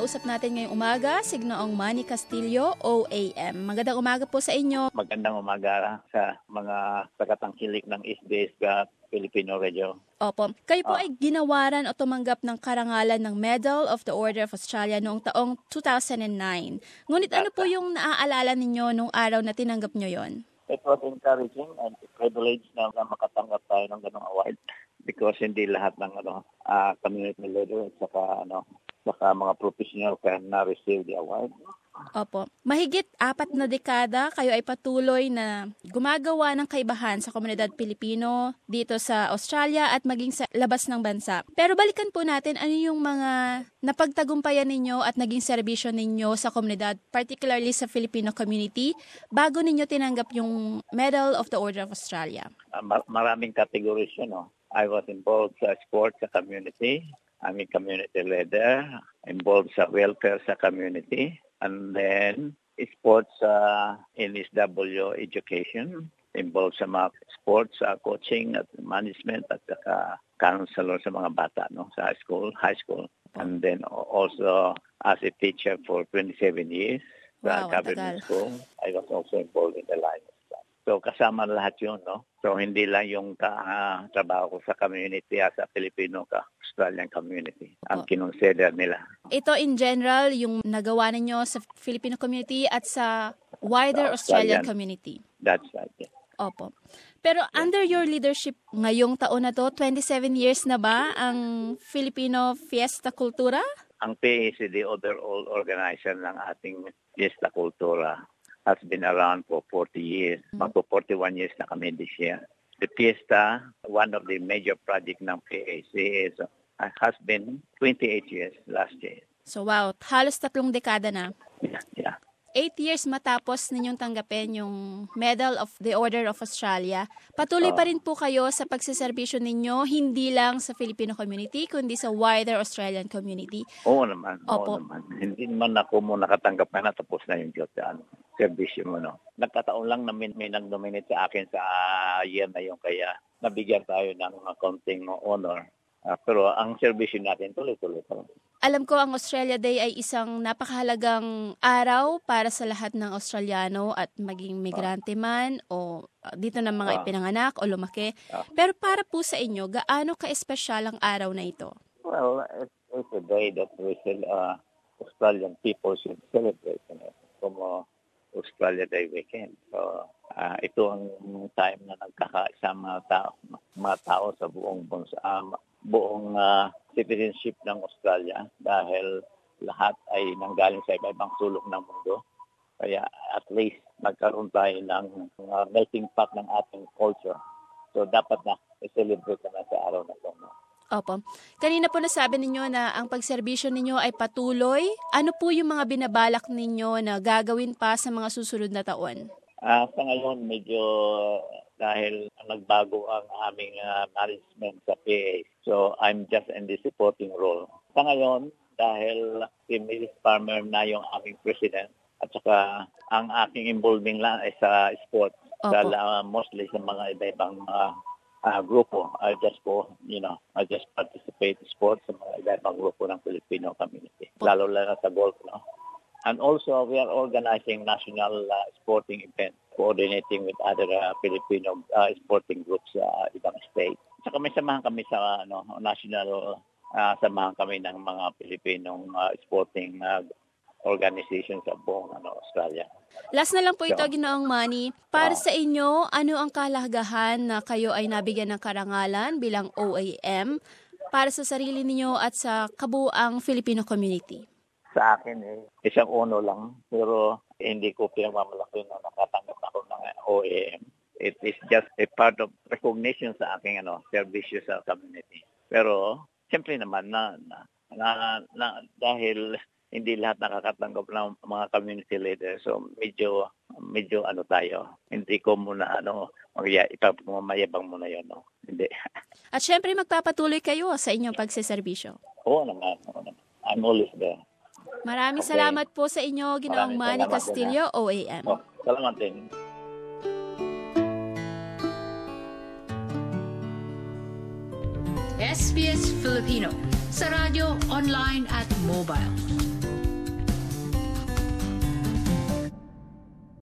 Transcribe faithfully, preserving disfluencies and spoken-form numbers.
kausap natin ngayong umaga, si Ginoong Manny Castillo, O A M. Magandang umaga po sa inyo. Magandang umaga sa mga tagatangkilik ng S B S Filipino Radio. Opo. Kayo po Ah. ay ginawaran o tumanggap ng karangalan ng Medal of the Order of Australia noong taong two thousand nine. Ngunit ano po yung naaalala ninyo nung araw na tinanggap nyo yon? It was encouraging and privilege na, na makatanggap tayo ng ganong award because hindi lahat ng ano uh, community leader at saka ano saka mga professional can na-receive the award. Opo. Mahigit apat na dekada, kayo ay patuloy na gumagawa ng kaibahan sa komunidad Pilipino dito sa Australia at maging sa labas ng bansa. Pero balikan po natin ano yung mga napagtagumpayan ninyo at naging serbisyo ninyo sa komunidad, particularly sa Filipino community, bago ninyo tinanggap yung Medal of the Order of Australia. Uh, mar- maraming categories yun. No? I was involved sa sports sa community. I'm a community leader. Involved sa welfare sa community. And then, sports uh, in S W education, involved sa mga sports, uh, coaching at management at saka counselor sa mga bata no, sa school, high school. And then also as a teacher for twenty-seven years sa Wow, government school. I was also involved in the Lions Club. So kasama lahat yun, no? So hindi lang yung uh, trabaho ko sa community uh, sa Filipino ka Australian community ang kinonsider nila. Ito in general, yung nagawa ninyo sa Filipino community at sa wider Australian, Australian community. That's right. Yeah. Opo. Pero yeah. Under your leadership ngayong taon na to, twenty-seven years na ba ang Filipino Fiesta Cultura? Ang P A C, the overall organizer ng ating Fiesta Cultura, has been around for forty years. Mm-hmm. Magpo forty-one years na kami this year. The Fiesta, one of the major project ng P A C is uh, has been twenty-eight years last year. So wow, halos tatlong dekada na. Yeah, yeah. Eight years matapos ninyong tanggapin yung Medal of the Order of Australia, patuloy uh, pa rin po kayo sa pagsiservisyo ninyo, hindi lang sa Filipino community, kundi sa wider Australian community. Oo naman, Opo. oo naman. Hindi naman ako mo nakatanggap na tapos na yung job sa servisyo mo. No? Nagkataon lang na may, may nag-nominate sa akin sa uh, year na yung kaya nabigyan tayo ng uh, konting honor. Uh, pero ang servisyo natin tuloy-tuloy pa. Alam ko ang Australia Day ay isang napakahalagang araw para sa lahat ng Australiano at maging migrante man o uh, dito ng mga uh, ipinanganak o lumaki. Uh, Pero para po sa inyo, gaano ka-espesyal ang araw na ito? Well, it's, it's a day that we still, uh, Australian people should celebrate you know, from uh, Australia Day weekend. So, uh, ito ang time na nagkakaisa mga tao, mga tao sa buong bansa. Um, buong uh, citizenship ng Australia dahil lahat ay nanggaling sa iba-ibang sulok ng mundo. Kaya at least magkaroon tayo ng uh, melting pot ng ating culture. So dapat na i-celebrate na sa araw na ito. Opo. Kanina po nasabi ninyo na ang pagserbisyo ninyo ay patuloy. Ano po yung mga binabalak ninyo na gagawin pa sa mga susunod na taon? Uh, sa ngayon, medyo dahil nagbago ang aming uh, management sa P A. So, I'm just in the supporting role. Sa ngayon, dahil si Missus Palmer na yung aming president at saka ang aking involving lang ay sa sports. Sa, uh, mostly sa mga iba-ibang mga uh, grupo. I just go, you know, I just participate in sports sa mga iba-ibang grupo ng Filipino community. Lalo lang sa golf, no? And also, we are organizing national uh, sporting events, coordinating with other uh, Filipino uh, sporting groups sa uh, ibang state. Saka may samahan kami sa ano, national, uh, samahan kami ng mga Filipinong uh, sporting uh, organizations sa buong ano, Australia. Last na lang po ito, so, Ginoong Manny. Para uh, sa inyo, ano ang kahalagahan na kayo ay nabigyan ng karangalan bilang O A M para sa sarili ninyo at sa kabuuang Filipino community? Sa akin, eh, isang uno lang. Pero hindi ko pinagmamalaki na nakatanggap ako ng O A M. It is just a part of recognition sa aking ano, servisyo sa community. Pero, siyempre naman, na, na, na, na dahil hindi lahat nakakatanggap ng mga community leaders, so medyo, medyo ano tayo, hindi ko muna, ano, ipapamayabang muna yun, no? Hindi. At siyempre, magpapatuloy kayo sa inyong pagsiservisyo. Oo naman, oo naman. I'm always there. Maraming okay. salamat po sa inyo, Ginoong Manny Castillo, din, O A M. Oh, salamat din. S B S Filipino sa radyo, online at mobile.